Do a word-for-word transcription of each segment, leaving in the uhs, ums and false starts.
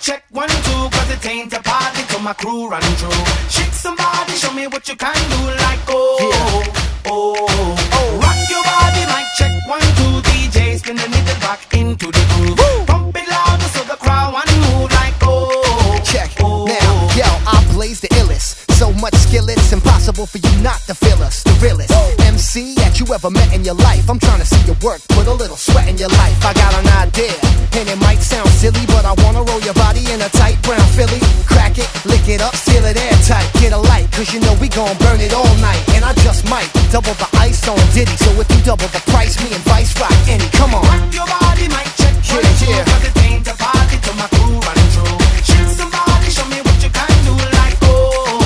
check one, two, cause it ain't a party till my crew run through. Shake somebody, show me what you can do, like oh, yeah. oh, oh. Rock your body, mic check one, two, D J, spin the needle back into the groove. Woo. Pump it louder so the crowd wanna move, like oh. Check, oh. now, yo, I blaze the illest. So much skill, it's impossible for you not to feel us. The realest M C that you ever met in your life. I'm trying to see your work, put a little sweat in your life. I got an idea, and it might sound silly, but I wanna roll your body in a tight brown Philly. Crack it, lick it up, seal it airtight. Get a light, cause you know we gon' burn it all night. And I just might double the ice on Diddy. So if you double the price, me and Vice rock any. Come on. Rock your body, mic check one, yeah, two, yeah. cause it ain't a party till my crew run through. Shake somebody, show me what you can do, like oh.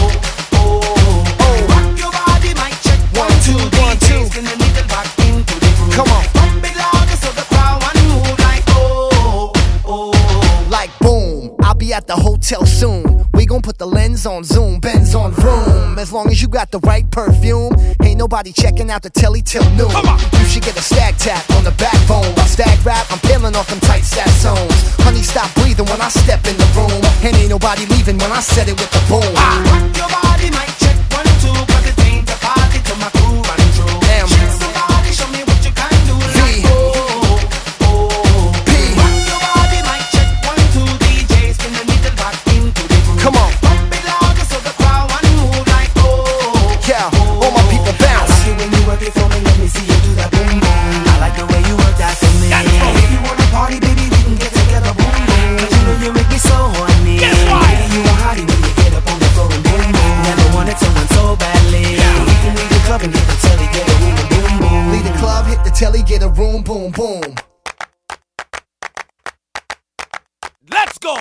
Come on. Pump it louder so the crowd wanna move, like oh, oh. Like boom, I'll be at the hotel soon. We gon' put the lens on zoom, Benz on room. As long as you got the right perfume, ain't nobody checking out the telly till noon. Come on. You should get a stag tap on the backbone. While stag rap, I'm peeling off them tight sat zones. Honey, stop breathing when I step in the room. And ain't nobody leaving when I set it with the boom. Ah. Rock your body, mic check one, two, cause it ain't a party till my crew run through. Damn. Shake somebody, show me what you can do, like V. oh, oh. P. Rock your body, mic check one, two, D J, spin the needle back into the groove. Come on. Pump it louder so the crowd wanna move, like oh. Yeah, all my people bounce. I like it when you work it for me, let me see you do that boom boom. I like the way you work that for me. If you wanna party, baby, we can get together, boom boom. Cause you know you make me so horny. Baby, you a hottie when you get up on the floor and boom boom. Never wanted someone so badly. We can leave the club and get the telly, get a room and boom boom. Leave the club, hit the telly, get a room, boom, boom. Let's go!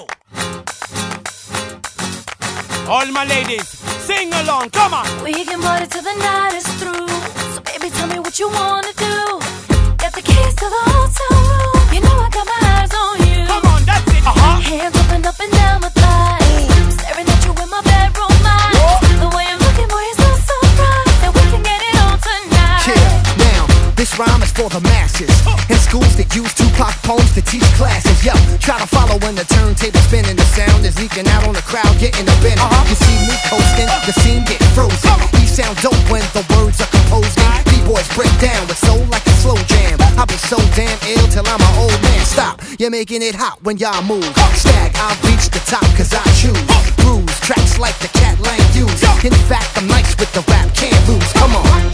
All my ladies, sing along, come on! We can party till the night is through. So baby, tell me what you wanna do. Got the keys to the hotel room. You know I got my eyes on you. Come on, that's it, uh-huh! Hands up and up and down my thighs. Staring at you in my bedroom eyes. The way you're looking, boy, is so surprised that we can get it on tonight. Yeah, now, this rhyme is for the masses. In schools that use Tupac poems to teach classes. Yo, try to follow when the turntable spinning. The sound is leaking out on the crowd, getting a bend. Uh-huh. You see me coasting, the scene get frozen. We sound dope when the words are composed. B-boys break down with soul like a slow jam. I'll be so damn ill till I'm an old man. Stop, you're making it hot when y'all move. Stag, I'll reach the top cause I choose. Bruise, tracks like the Cat Lang used. In fact, I'm nice with the rap, can't lose. Come on.